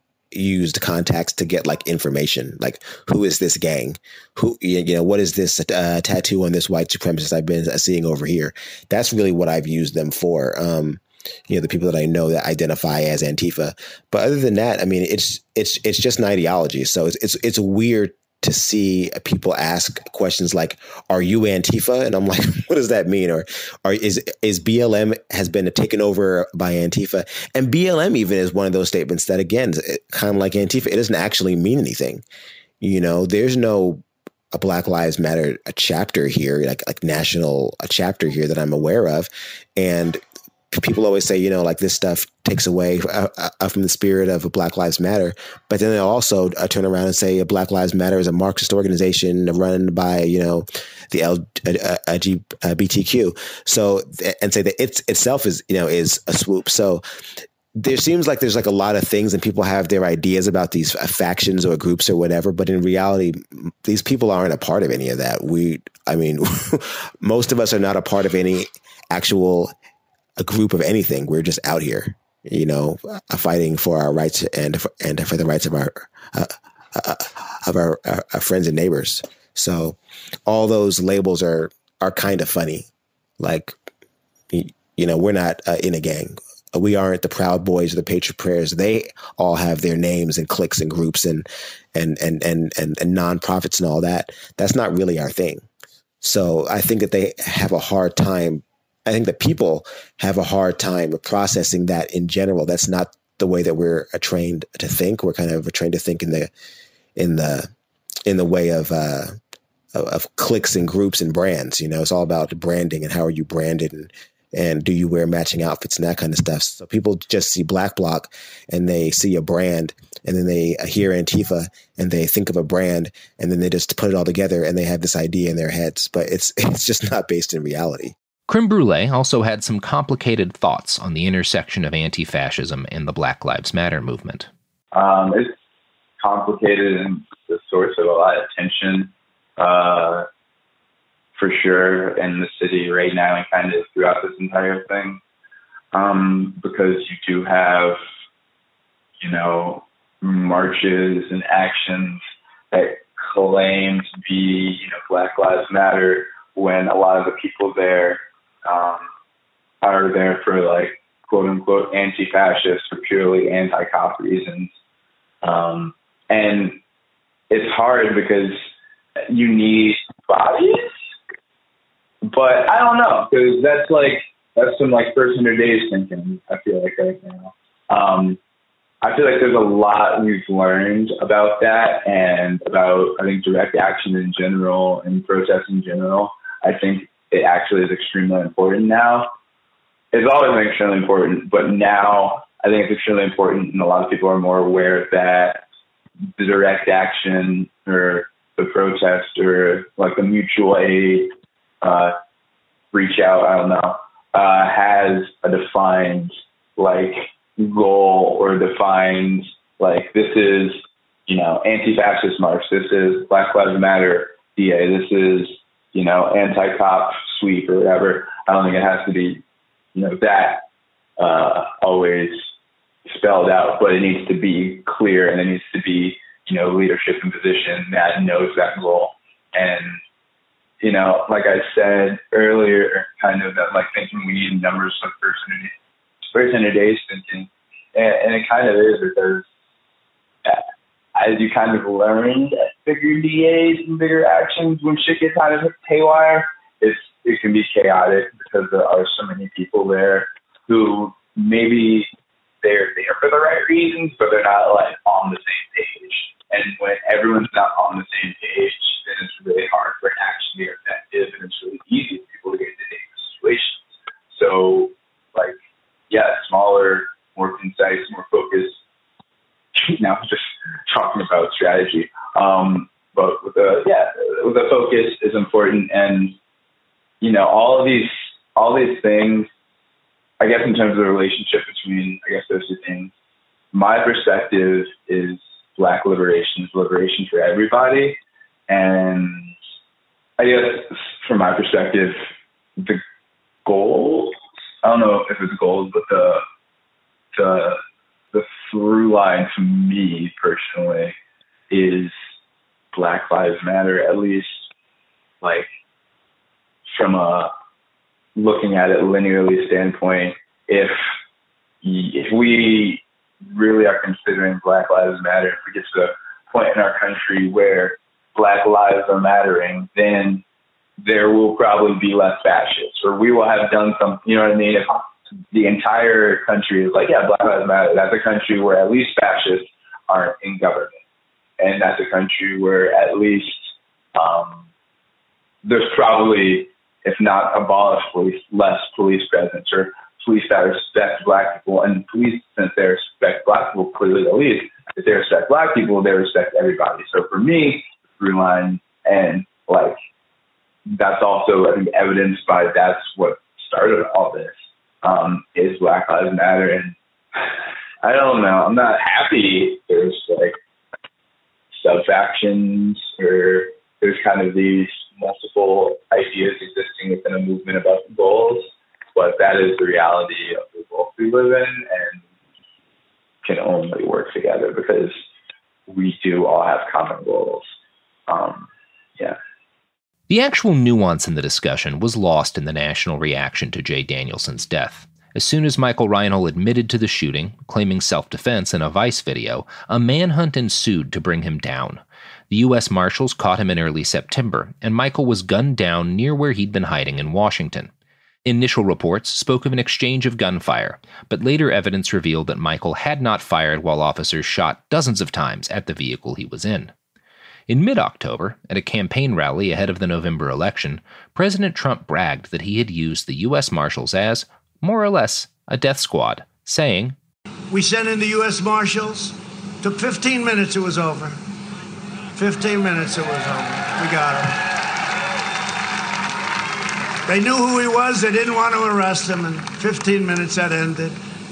used contacts to get like information, like who is this gang, who, you know, what is this uh, tattoo on this white supremacist I've been seeing over here. That's really what I've used them for. Um, you know, the people that I know that identify as Antifa. But other than that, I mean, it's it's it's just an ideology. So it's it's it's weird to see people ask questions like, "Are you Antifa?" And I'm like, "What does that mean?" Or, "Are is is B L M has been taken over by Antifa?" And B L M even is one of those statements that, again, kind of like Antifa, it doesn't actually mean anything. You know, there's no a Black Lives Matter a chapter here, like like national a chapter here that I'm aware of, and people always say, you know, like this stuff takes away uh, uh, from the spirit of a Black Lives Matter. But then they'll also uh, turn around and say a Black Lives Matter is a Marxist organization run by, you know, the L G B T Q. So, and say that it itself is, you know, is a swoop. So there seems like there's like a lot of things and people have their ideas about these factions or groups or whatever. But in reality, these people aren't a part of any of that. We, I mean, most of us are not a part of any actual a group of anything. We're just out here, you know, uh, fighting for our rights and for, and for the rights of our uh, uh, of our, our, our friends and neighbors. So all those labels are are kind of funny. Like, you know, we're not uh, in a gang. We aren't the Proud Boys or the Patriot Prayers. They all have their names and cliques and groups and and and and and, and nonprofits and all that. That's not really our thing. So I think that they have a hard time. I think that people have a hard time processing that in general. That's not the way that we're trained to think. We're kind of trained to think in the in the in the way of uh, of cliques and groups and brands. You know, it's all about branding and how are you branded and and do you wear matching outfits and that kind of stuff. So people just see Black Bloc and they see a brand and then they hear Antifa and they think of a brand and then they just put it all together and they have this idea in their heads. But it's it's just not based in reality. Creme Brulee also had some complicated thoughts on the intersection of anti-fascism and the Black Lives Matter movement. Um, it's complicated and the source of a lot of tension, uh, for sure, in the city right now and kind of throughout this entire thing. Um, because you do have, you know, marches and actions that claim to be, you know, Black Lives Matter when a lot of the people there um, are there for, like, quote unquote anti-fascist or purely anti-cop reasons. Um, and it's hard because you need bodies, but I don't know, because that's like, that's some like first hundred days thinking, I feel like right now. Um, I feel like there's a lot we've learned about that and about, I think, direct action in general and protests in general. I think it actually is extremely important now. It's always been extremely important, but now I think it's extremely important, and a lot of people are more aware that the direct action or the protest or like the mutual aid, uh, reach out, I don't know, uh, has a defined like goal or defined like, this is, you know, anti-fascist march, this is Black Lives Matter D A, this is, you know, anti-cop sweep or whatever. I don't think it has to be, you know, that uh, always spelled out, but it needs to be clear, and it needs to be, you know, leadership in position that knows that goal. And, you know, like I said earlier, kind of that, like, thinking we need numbers of first hundred days thinking, and, and it kind of is, because as you kind of learned at bigger D As and bigger actions, when shit gets kind of haywire, it's it can be chaotic because there are so many people there who maybe they're there for the right reasons, but they're not like on the same page. And when everyone's not on the same page, then it's really hard for an action to be effective, and it's really easy for people to get into dangerous situations. So, like, yeah, smaller, more concise, more focused. Now I'm just talking about strategy. Um, but with the yeah, with the focus is important, and you know, all of these all these things, I guess in terms of the relationship between, I guess, those two things, my perspective is Black liberation is liberation for everybody. And I guess from my perspective, the goal, I don't know if it's goals, but the, the, the through line to me personally is Black Lives Matter, at least like from a looking at it linearly standpoint. If if we really are considering Black Lives Matter, if we get to the point in our country where Black lives are mattering, then there will probably be less fascists, or we will have done some, you know what I mean? If the entire country is like, yeah, Black Lives Matter, that's a country where at least fascists aren't in government. And that's a country where at least um, there's probably, if not abolished police, less police presence, or police that respect Black people. And police, since they respect Black people, clearly the least, if they respect Black people, they respect everybody. So for me, the through line, and like, that's also, I think, evidenced by that's what started all this, um, is Black Lives Matter. And I don't know, I'm not happy there's like sub-factions, or there's kind of these multiple ideas existing within a movement about the goals, but that is the reality of the world we live in, and can only work together because we do all have common goals. Um, yeah. The actual nuance in the discussion was lost in the national reaction to Jay Danielson's death. As soon as Michael Reinl admitted to the shooting, claiming self-defense in a Vice video, a manhunt ensued to bring him down. The U S Marshals caught him in early September, and Michael was gunned down near where he'd been hiding in Washington. Initial reports spoke of an exchange of gunfire, but later evidence revealed that Michael had not fired while officers shot dozens of times at the vehicle he was in. In mid-October, at a campaign rally ahead of the November election, President Trump bragged that he had used the U S Marshals as, more or less, a death squad, saying, "We sent in the U S Marshals. Took fifteen minutes, it was over. fifteen minutes, it was over. We got him." They knew who he was. They didn't want to arrest him. In fifteen minutes, that ended.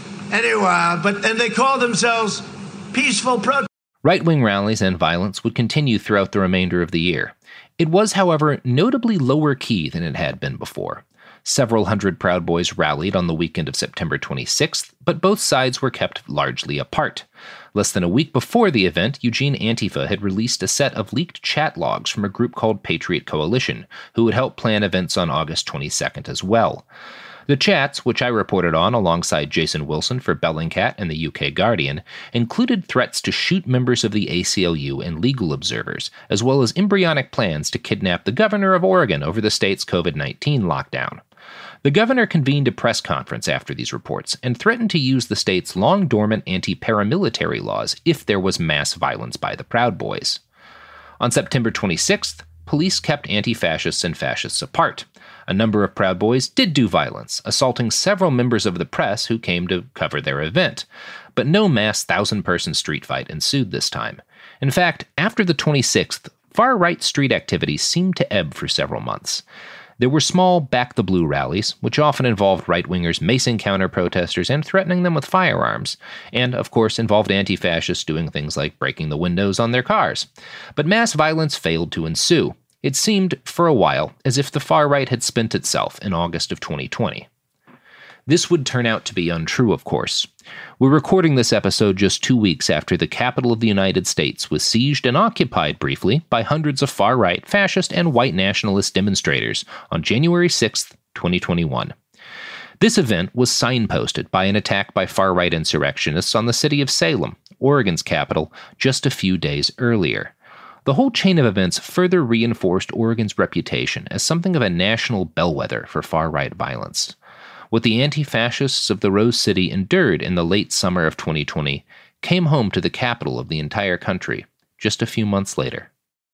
Anyway, but and they called themselves peaceful protesters. Right-wing rallies and violence would continue throughout the remainder of the year. It was, however, notably lower key than it had been before. Several hundred Proud Boys rallied on the weekend of September twenty-sixth, but both sides were kept largely apart. Less than a week before the event, Eugene Antifa had released a set of leaked chat logs from a group called Patriot Coalition, who would help plan events on August twenty-second as well. The chats, which I reported on alongside Jason Wilson for Bellingcat and the U K Guardian, included threats to shoot members of the A C L U and legal observers, as well as embryonic plans to kidnap the governor of Oregon over the state's covid nineteen lockdown. The governor convened a press conference after these reports and threatened to use the state's long-dormant anti-paramilitary laws if there was mass violence by the Proud Boys. On September twenty-sixth, police kept anti-fascists and fascists apart. A number of Proud Boys did do violence, assaulting several members of the press who came to cover their event. But no mass thousand-person street fight ensued this time. In fact, after the twenty-sixth, far-right street activities seemed to ebb for several months. There were small Back the Blue rallies, which often involved right-wingers macing counter-protesters and threatening them with firearms, and, of course, involved anti-fascists doing things like breaking the windows on their cars. But mass violence failed to ensue. It seemed, for a while, as if the far right had spent itself in August of twenty twenty. This would turn out to be untrue, of course. We're recording this episode just two weeks after the capital of the United States was sieged and occupied briefly by hundreds of far-right, fascist, and white nationalist demonstrators on January sixth, twenty twenty-one. This event was signposted by an attack by far-right insurrectionists on the city of Salem, Oregon's capital, just a few days earlier. The whole chain of events further reinforced Oregon's reputation as something of a national bellwether for far-right violence. What the anti-fascists of the Rose City endured in the late summer of twenty twenty came home to the capital of the entire country just a few months later.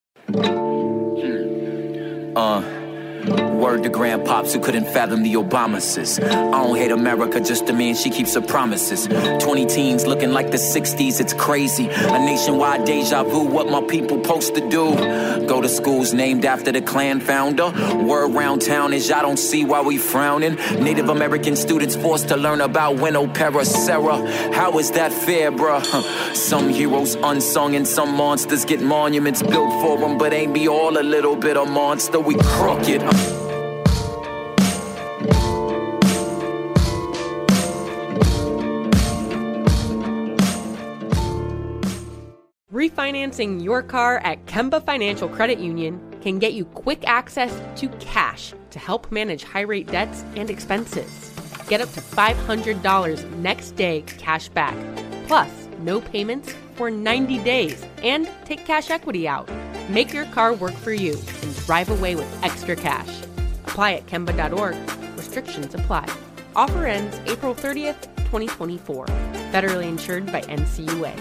Uh, word to grandpops who couldn't fathom the Obamas. I don't hate America, just a man, she keeps her promises. twenty teens looking like the sixties, it's crazy. A nationwide deja vu, what my people supposed to do. Go to schools named after the Klan founder. Word round town is I don't see why we frowning. Native American students forced to learn about Winnow Sarah. How is that fair, bruh? Some heroes unsung and some monsters get monuments built for them, but ain't be all a little bit of monster. We crooked. Refinancing your car at Kemba Financial Credit Union can get you quick access to cash to help manage high-rate debts and expenses. Get up to five hundred dollars next day cash back, plus no payments for ninety days, and take cash equity out. Make your car work for you and drive away with extra cash. Apply at Kemba dot org. Restrictions apply. Offer ends April thirtieth, twenty twenty-four. Federally insured by N C U A.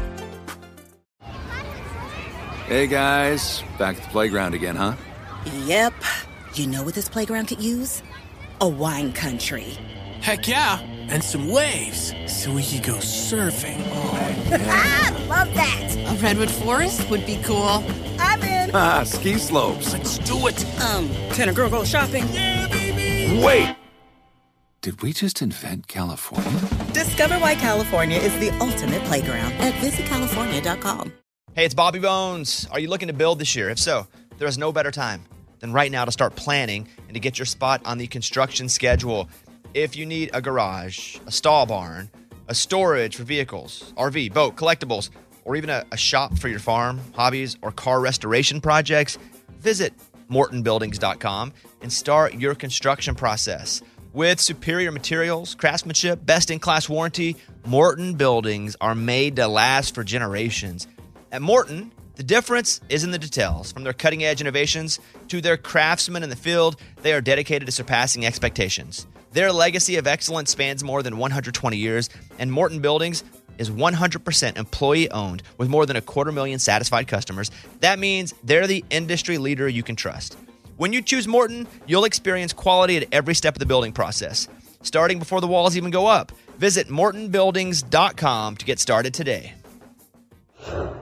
Hey guys, back at the playground again, huh? Yep. You know what this playground could use? A wine country. Heck yeah, and some waves so we could go surfing. Oh, yeah. Ah, love that. A redwood forest would be cool. I'm in. Ah, ski slopes. Let's do it. Um, can a girl go shopping? Yeah, baby. Wait. Did we just invent California? Discover why California is the ultimate playground at visit california dot com. Hey, it's Bobby Bones. Are you looking to build this year? If so, there is no better time than right now to start planning and to get your spot on the construction schedule. If you need a garage, a stall barn, a storage for vehicles, R V, boat, collectibles, or even a, a shop for your farm, hobbies, or car restoration projects, visit morton buildings dot com and start your construction process. With superior materials, craftsmanship, best-in-class warranty, Morton Buildings are made to last for generations. At Morton, the difference is in the details. From their cutting-edge innovations to their craftsmen in the field, they are dedicated to surpassing expectations. Their legacy of excellence spans more than one hundred twenty years, and Morton Buildings is one hundred percent employee-owned with more than a quarter million satisfied customers. That means they're the industry leader you can trust. When you choose Morton, you'll experience quality at every step of the building process, starting before the walls even go up. Visit morton buildings dot com to get started today.